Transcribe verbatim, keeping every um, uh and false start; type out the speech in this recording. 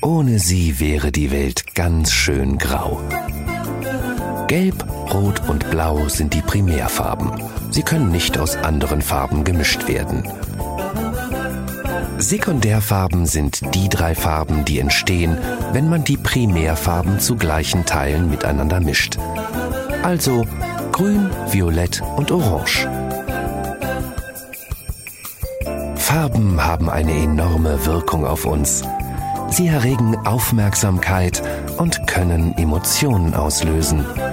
Ohne sie wäre die Welt ganz schön grau. Gelb, Rot und Blau sind die Primärfarben. Sie können nicht aus anderen Farben gemischt werden. Sekundärfarben sind die drei Farben, die entstehen, wenn man die Primärfarben zu gleichen Teilen miteinander mischt. Also Grün, Violett und Orange. Farben haben eine enorme Wirkung auf uns. Sie erregen Aufmerksamkeit und können Emotionen auslösen.